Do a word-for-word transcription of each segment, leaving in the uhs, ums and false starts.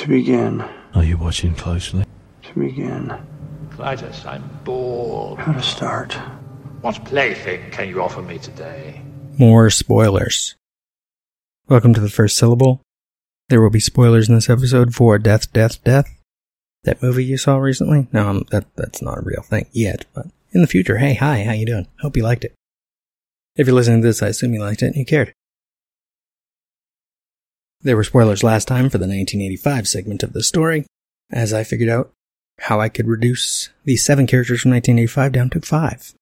To begin. Are you watching closely? To begin. Clytus, I'm bored. How to start. What plaything can you offer me today? More spoilers. Welcome to the first syllable. There will be spoilers in this episode for Death, Death, Death. That movie you saw recently? No, um, that that's not a real thing yet, but in the future, hey, hi, how you doing? Hope you liked it. If you're listening to this, I assume you liked it and you cared. There were spoilers last time for the nineteen eighty-five segment of the story, as I figured out how I could reduce the seven characters from nineteen eighty-five down to five.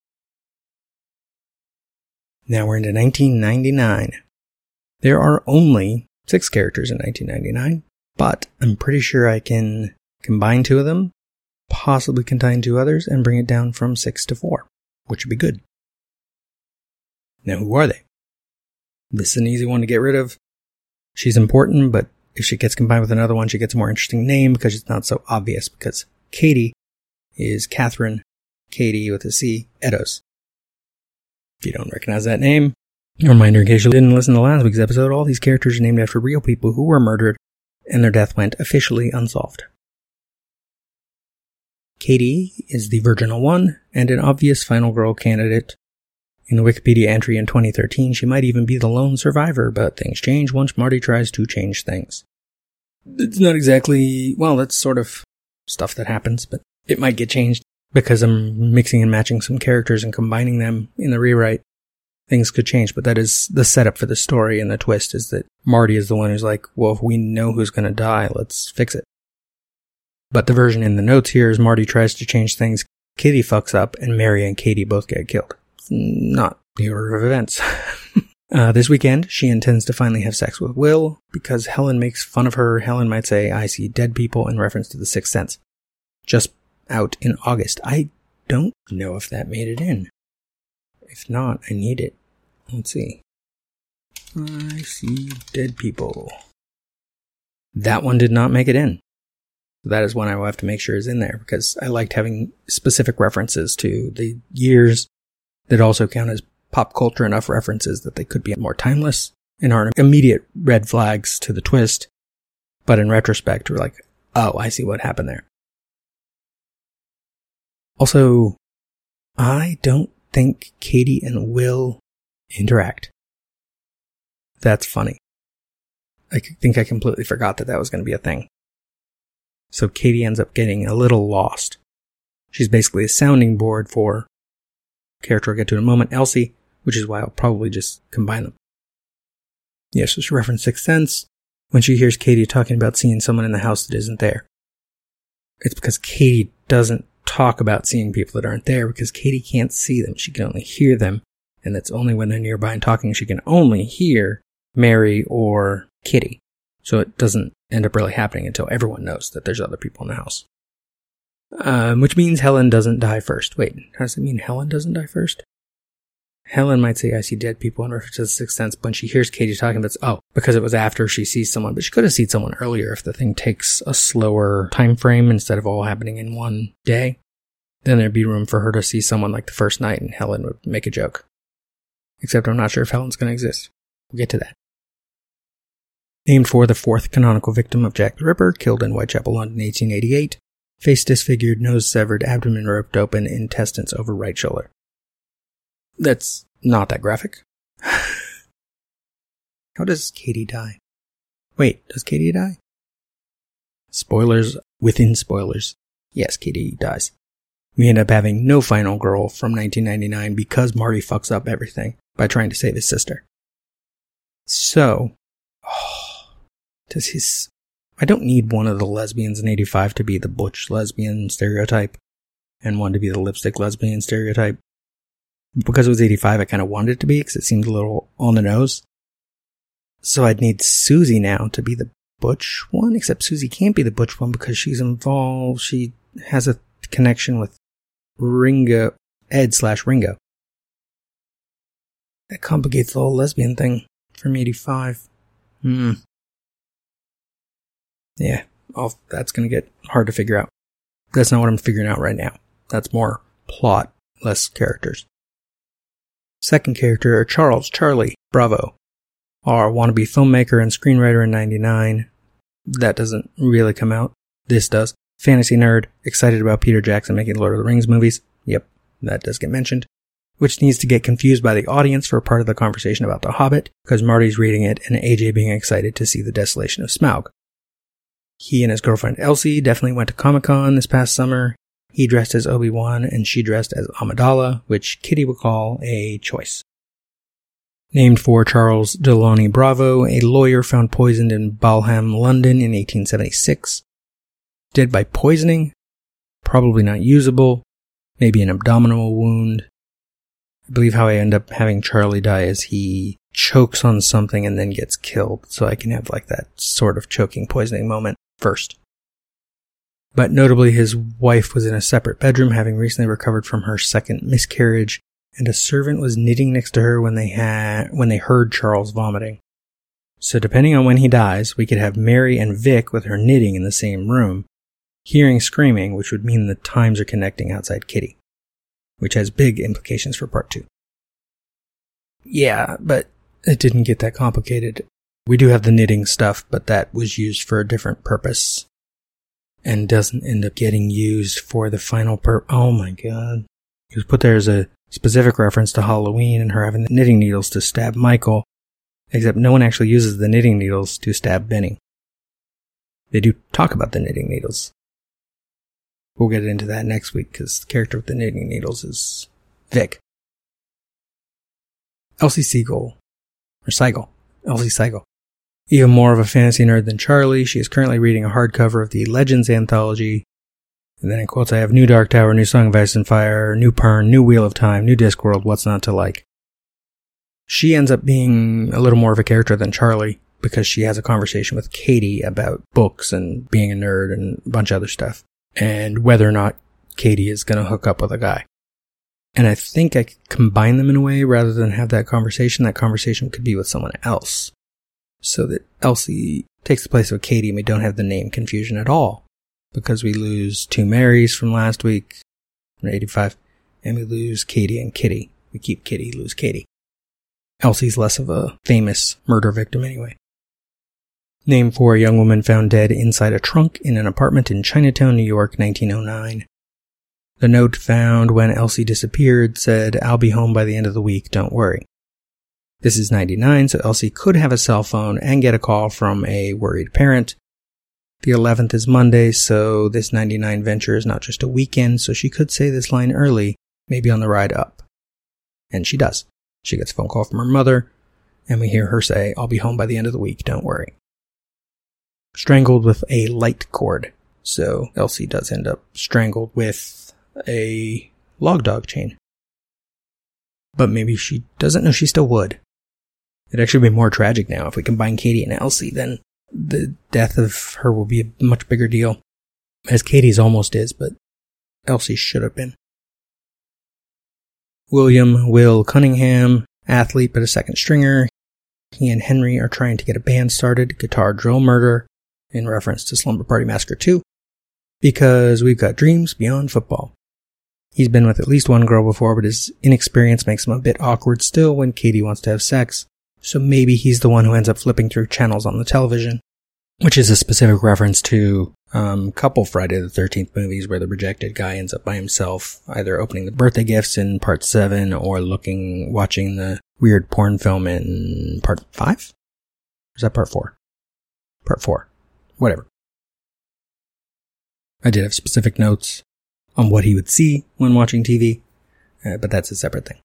Now we're into nineteen ninety-nine. There are only six characters in nineteen ninety-nine, but I'm pretty sure I can combine two of them, possibly contain two others, and bring it down from six to four, which would be good. Now, who are they? This is an easy one to get rid of. She's important, but if she gets combined with another one, she gets a more interesting name because it's not so obvious, because Katie is Catherine, Katie with a C, Eddowes. If you don't recognize that name, a reminder in case you didn't listen to last week's episode, all these characters are named after real people who were murdered, and their death went officially unsolved. Katie is the virginal one, and an obvious final girl candidate. In the Wikipedia entry in twenty thirteen, she might even be the lone survivor, but things change once Marty tries to change things. It's not exactly, well, that's sort of stuff that happens, but it might get changed because I'm mixing and matching some characters and combining them in the rewrite. Things could change, but that is the setup for the story, and the twist is that Marty is the one who's like, well, if we know who's going to die, let's fix it. But the version in the notes here is Marty tries to change things, Kitty fucks up, and Mary and Katie both get killed. Not the order of events. uh, this weekend, she intends to finally have sex with Will, because Helen makes fun of her. Helen might say, I see dead people, in reference to The Sixth Sense. Just out in August. I don't know if that made it in. If not, I need it. Let's see. I see dead people. That one did not make it in. That is one I will have to make sure is in there, because I liked having specific references to the years that also count as pop culture enough references that they could be more timeless and aren't immediate red flags to the twist, but in retrospect we're like, oh, I see what happened there. Also, I don't think Katie and Will interact. That's funny. I think I completely forgot that that was going to be a thing. So Katie ends up getting a little lost. She's basically a sounding board for character I'll get to in a moment, Elsie, which is why I'll probably just combine them. Yes, just reference Sixth Sense. When she hears Katie talking about seeing someone in the house that isn't there, it's because Katie doesn't talk about seeing people that aren't there, because Katie can't see them. She can only hear them, and that's only when they're nearby and talking. She can only hear Mary or Kitty. So it doesn't end up really happening until everyone knows that there's other people in the house. Um, which means Helen doesn't die first. Wait, how does it mean Helen doesn't die first? Helen might say, I see dead people in reference to The Sixth Sense, but when she hears Katie talking about, oh, because it was after she sees someone, but she could have seen someone earlier if the thing takes a slower time frame instead of all happening in one day. Then there'd be room for her to see someone like the first night, and Helen would make a joke. Except I'm not sure if Helen's going to exist. We'll get to that. Named for the fourth canonical victim of Jack the Ripper, killed in Whitechapel, London, eighteen eighty-eight. Face disfigured, nose severed, abdomen ripped open, intestines over right shoulder. That's not that graphic. How does Katie die? Wait, does Katie die? Spoilers within spoilers. Yes, Katie dies. We end up having no final girl from nineteen ninety-nine because Marty fucks up everything by trying to save his sister. So, oh, does his... I don't need one of the lesbians in eighty-five to be the butch lesbian stereotype and one to be the lipstick lesbian stereotype. Because it was eighty-five, I kind of wanted it to be because it seemed a little on the nose. So I'd need Susie now to be the butch one, except Susie can't be the butch one because she's involved. She has a connection with Ringo, Ed slash Ringo. That complicates the whole lesbian thing from eighty-five. Hmm. Yeah, I'll, that's going to get hard to figure out. That's not what I'm figuring out right now. That's more plot, less characters. Second character, Charles Charlie Bravo, our wannabe filmmaker and screenwriter in ninety-nine. That doesn't really come out. This does. Fantasy nerd, excited about Peter Jackson making Lord of the Rings movies. Yep, that does get mentioned. Which needs to get confused by the audience for a part of the conversation about The Hobbit, because Marty's reading it and A J being excited to see the desolation of Smaug. He and his girlfriend Elsie definitely went to Comic-Con this past summer. He dressed as Obi-Wan and she dressed as Amidala, which Kitty would call a choice. Named for Charles Delaunay Bravo, a lawyer found poisoned in Balham, London in eighteen seventy-six. Dead by poisoning? Probably not usable. Maybe an abdominal wound. I believe how I end up having Charlie die is he chokes on something and then gets killed, so I can have like that sort of choking poisoning moment first. But notably, his wife was in a separate bedroom, having recently recovered from her second miscarriage, and a servant was knitting next to her when they had when they heard Charles vomiting. So depending on when he dies, we could have Mary and Vic with her knitting in the same room, hearing screaming, which would mean the times are connecting outside Kitty, which has big implications for part two. Yeah, but it didn't get that complicated. We do have the knitting stuff, but that was used for a different purpose and doesn't end up getting used for the final pur- Oh my god. It was put there as a specific reference to Halloween and her having the knitting needles to stab Michael, except no one actually uses the knitting needles to stab Benny. They do talk about the knitting needles. We'll get into that next week, because the character with the knitting needles is Vic. Elsie Segal. Or Seigel. Elsie Segal. Even more of a fantasy nerd than Charlie, she is currently reading a hardcover of the Legends anthology. And then in quotes I have New Dark Tower, New Song of Ice and Fire, New Pern, New Wheel of Time, New Discworld, What's Not to Like. She ends up being a little more of a character than Charlie, because she has a conversation with Katie about books and being a nerd and a bunch of other stuff, and whether or not Katie is going to hook up with a guy. And I think I could combine them in a way rather than have that conversation. That conversation could be with someone else, so that Elsie takes the place of Katie and we don't have the name confusion at all, because we lose two Marys from last week, from eighty-five, and we lose Katie and Kitty. We keep Kitty, lose Katie. Elsie's less of a famous murder victim anyway. Named for a young woman found dead inside a trunk in an apartment in Chinatown, New York, nineteen oh nine. The note found when Elsie disappeared said, "I'll be home by the end of the week, don't worry." This is ninety-nine, so Elsie could have a cell phone and get a call from a worried parent. The eleventh is Monday, so this ninety-nine venture is not just a weekend, so she could say this line early, maybe on the ride up. And she does. She gets a phone call from her mother, and we hear her say, "I'll be home by the end of the week, don't worry." Strangled with a light cord. So Elsie does end up strangled with a log dog chain. But maybe she doesn't know she still would. It'd actually be more tragic now if we combine Katie and Elsie, then the death of her will be a much bigger deal. As Katie's almost is, but Elsie should have been. William Will Cunningham, athlete but a second stringer. He and Henry are trying to get a band started, Guitar Drill Murder, in reference to Slumber Party Massacre two, because we've got dreams beyond football. He's been with at least one girl before, but his inexperience makes him a bit awkward still when Katie wants to have sex, so maybe he's the one who ends up flipping through channels on the television, which is a specific reference to um, couple Friday the thirteenth movies where the rejected guy ends up by himself, either opening the birthday gifts in part seven or looking, watching the weird porn film in part five? Or is that part four? Part four. Whatever. I did have specific notes on what he would see when watching T V, uh, but that's a separate thing.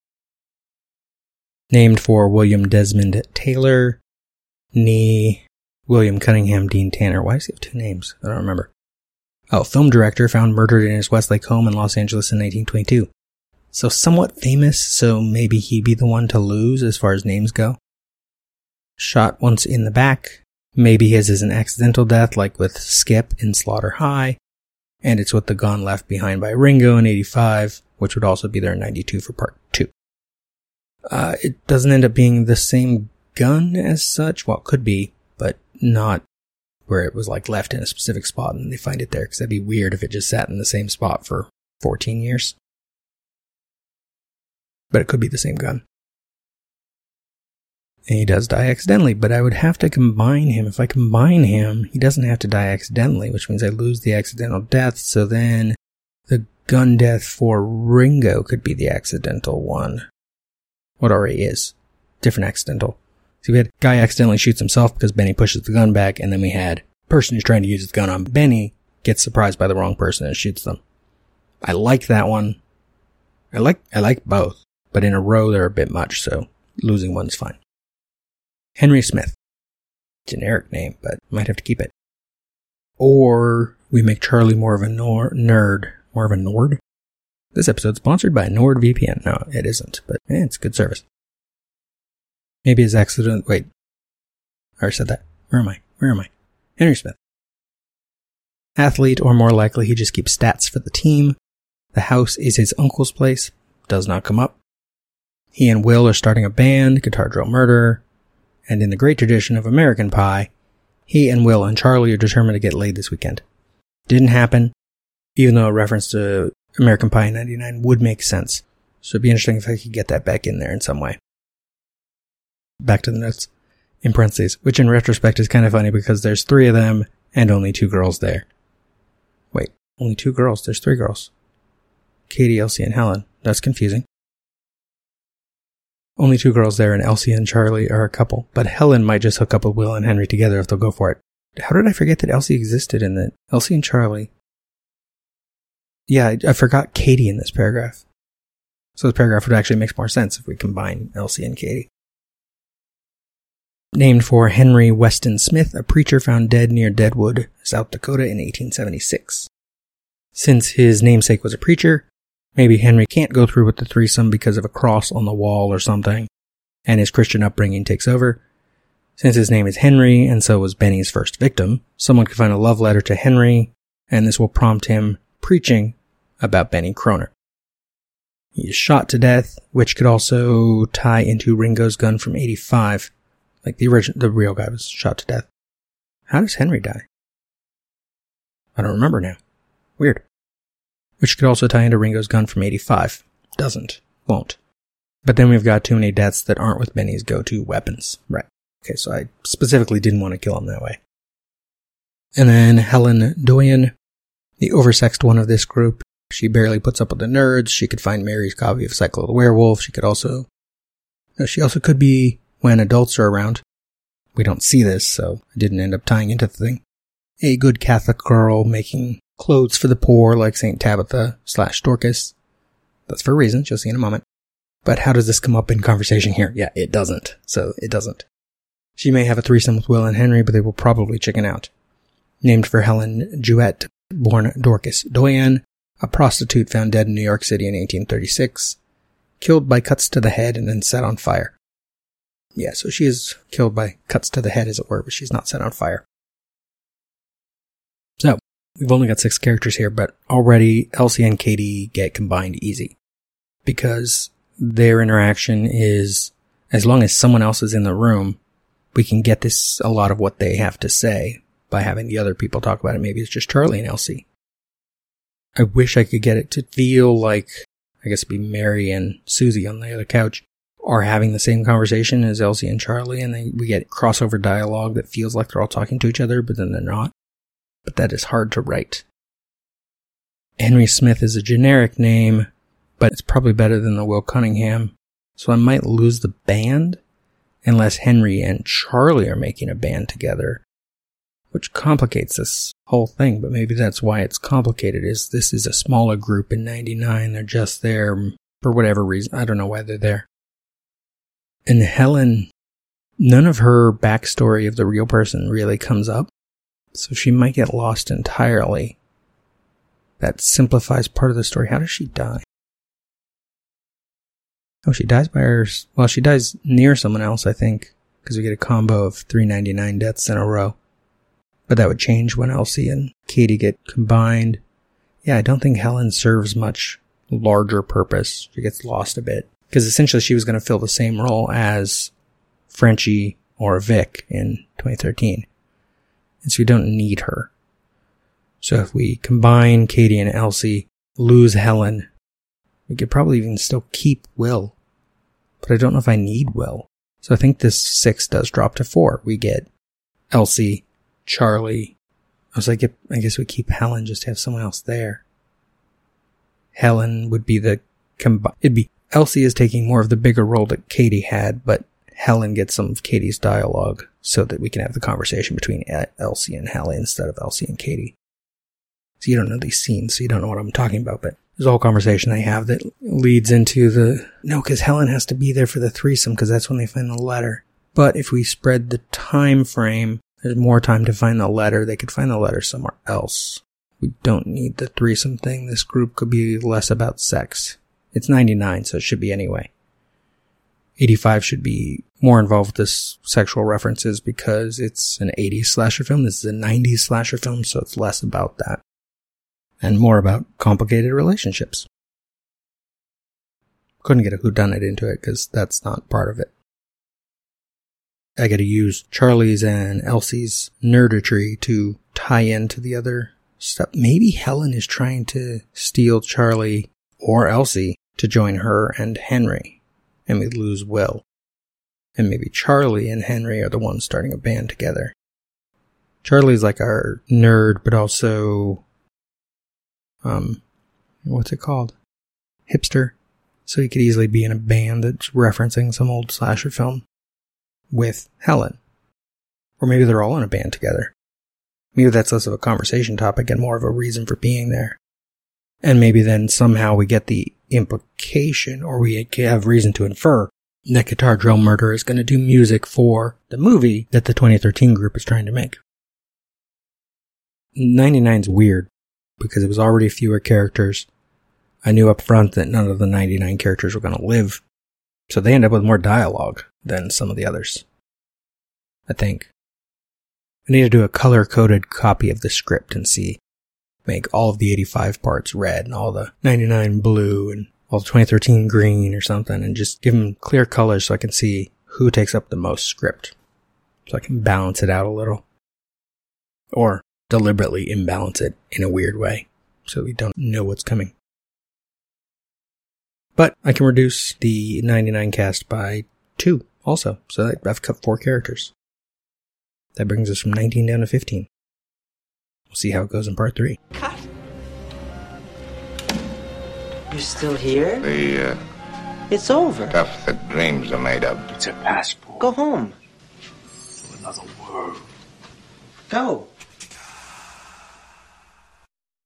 Named for William Desmond Taylor, nee William Cunningham Dean Tanner. Why does he have two names? I don't remember. Oh, film director found murdered in his Westlake home in Los Angeles in nineteen twenty-two. So somewhat famous, so maybe he'd be the one to lose as far as names go. Shot once in the back. Maybe his is an accidental death like with Skip in Slaughter High. And it's with the gun left behind by Ringo in eighty-five, which would also be there in ninety-two for part two. Uh, it doesn't end up being the same gun as such. Well, it could be, but not where it was like left in a specific spot and they find it there, because that'd be weird if it just sat in the same spot for fourteen years. But it could be the same gun. And he does die accidentally, but I would have to combine him. If I combine him, he doesn't have to die accidentally, which means I lose the accidental death. So then the gun death for Ringo could be the accidental one. What already is. Different accidental. So we had guy accidentally shoots himself because Benny pushes the gun back, and then we had person who's trying to use the gun on Benny gets surprised by the wrong person and shoots them. I like that one. I like I like both, but in a row they're a bit much, so losing one's fine. Henry Smith. Generic name, but might have to keep it. Or we make Charlie more of a nor- nerd. More of a Nord? This episode's sponsored by NordVPN. No, it isn't, but eh, it's good service. Maybe his accident... Wait. I already said that. Where am I? Where am I? Henry Smith. Athlete, or more likely he just keeps stats for the team. The house is his uncle's place. Does not come up. He and Will are starting a band, Guitar Drill Murder. And in the great tradition of American Pie, he and Will and Charlie are determined to get laid this weekend. Didn't happen, even though a reference to American Pie ninety-nine would make sense. So it'd be interesting if I could get that back in there in some way. Back to the notes. In parentheses, which in retrospect is kind of funny because there's three of them and only two girls there. Wait, only two girls? There's three girls. Katie, Elsie, and Helen. That's confusing. Only two girls there, and Elsie and Charlie are a couple. But Helen might just hook up with Will and Henry together if they'll go for it. How did I forget that Elsie existed in that? Elsie and Charlie. Yeah, I, I forgot Katie in this paragraph. So this paragraph would actually make more sense if we combine Elsie and Katie. Named for Henry Weston Smith, a preacher found dead near Deadwood, South Dakota in eighteen seventy-six. Since his namesake was a preacher, maybe Henry can't go through with the threesome because of a cross on the wall or something, and his Christian upbringing takes over. Since his name is Henry, and so was Benny's first victim, someone could find a love letter to Henry, and this will prompt him preaching about Benny Croner. He is shot to death, which could also tie into Ringo's gun from eighty-five. Like the original, the real guy was shot to death. How does Henry die? I don't remember now. Weird. Which could also tie into Ringo's gun from eighty-five. Doesn't. Won't. But then we've got too many deaths that aren't with Benny's go-to weapons. Right. Okay, so I specifically didn't want to kill him that way. And then Helen Doyen, the oversexed one of this group. She barely puts up with the nerds. She could find Mary's copy of Cycle of the Werewolf. She could also... No, she also could be when adults are around. We don't see this, so I didn't end up tying into the thing. A good Catholic girl making clothes for the poor like Saint Tabitha slash Dorcas. That's for reasons you'll see in a moment. But how does this come up in conversation here? Yeah, it doesn't. So it doesn't. She may have a threesome with Will and Henry, but they will probably chicken out. Named for Helen Jewett, born Dorcas Doyen, a prostitute found dead in New York City in eighteen thirty-six, killed by cuts to the head and then set on fire. Yeah, so she is killed by cuts to the head, as it were, but she's not set on fire. So, we've only got six characters here, but already Elsie and Katie get combined easy. Because their interaction is, as long as someone else is in the room, we can get this, a lot of what they have to say by having the other people talk about it. Maybe it's just Charlie and Elsie. I wish I could get it to feel like, I guess it'd be Mary and Susie on the other couch are having the same conversation as Elsie and Charlie, and they, we get crossover dialogue that feels like they're all talking to each other, but then they're not. But that is hard to write. Henry Smith is a generic name, but it's probably better than the Will Cunningham, so I might lose the band unless Henry and Charlie are making a band together, which complicates this whole thing, but maybe that's why it's complicated, is this is a smaller group in ninety-nine, they're just there for whatever reason, I don't know why they're there. And Helen, none of her backstory of the real person really comes up, so she might get lost entirely. That simplifies part of the story. How does she die? Oh, she dies by her... Well, she dies near someone else, I think, because we get a combo of three ninety-nine deaths in a row. But that would change when Elsie and Katie get combined. Yeah, I don't think Helen serves much larger purpose. She gets lost a bit. Because essentially she was going to fill the same role as Frenchie or Vic in twenty thirteen. And so we don't need her. So if we combine Katie and Elsie, lose Helen, we could probably even still keep Will. But I don't know if I need Will. So I think this six does drop to four. We get Elsie, Charlie. I was like, I guess we keep Helen just to have someone else there. Helen would be the combi- it'd be Elsie is taking more of the bigger role that Katie had, but Helen gets some of Katie's dialogue so that we can have the conversation between Elsie and Helen instead of Elsie and Katie. So you don't know these scenes, so you don't know what I'm talking about, but there's a whole conversation they have that leads into the, no, because Helen has to be there for the threesome because that's when they find the letter. But if we spread the time frame, there's more time to find the letter. They could find the letter somewhere else. We don't need the threesome thing. This group could be less about sex. It's ninety-nine, so it should be anyway. eighty-five should be more involved with this sexual references because it's an eighties slasher film. This is a nineties slasher film, so it's less about that. And more about complicated relationships. Couldn't get a whodunit into it because that's not part of it. I gotta use Charlie's and Elsie's nerdetry to tie into the other stuff. Maybe Helen is trying to steal Charlie or Elsie to join her and Henry. And we lose Will. And maybe Charlie and Henry are the ones starting a band together. Charlie's like our nerd, but also, um, what's it called? Hipster. So he could easily be in a band that's referencing some old slasher film with Helen. Or maybe they're all in a band together. Maybe that's less of a conversation topic and more of a reason for being there. And maybe then somehow we get the implication, or we have reason to infer, that Guitar Drill Murder is going to do music for the movie that the twenty thirteen group is trying to make. ninety-nine's weird, because it was already fewer characters. I knew up front that none of the ninety-nine characters were going to live, so they end up with more dialogue than some of the others. I think. I need to do a color-coded copy of the script and see, make all of the eighty-five parts red and all the ninety-nine blue and all the twenty thirteen green or something, and just give them clear colors so I can see who takes up the most script. So I can balance it out a little. Or deliberately imbalance it in a weird way so we don't know what's coming. But I can reduce the ninety-nine cast by two also, so I've cut four characters. That brings us from nineteen down to fifteen. We'll see how it goes in part three. Cut. You're still here? The, uh... It's over. Stuff that dreams are made of. It's a passport. Go home. To another world. Go.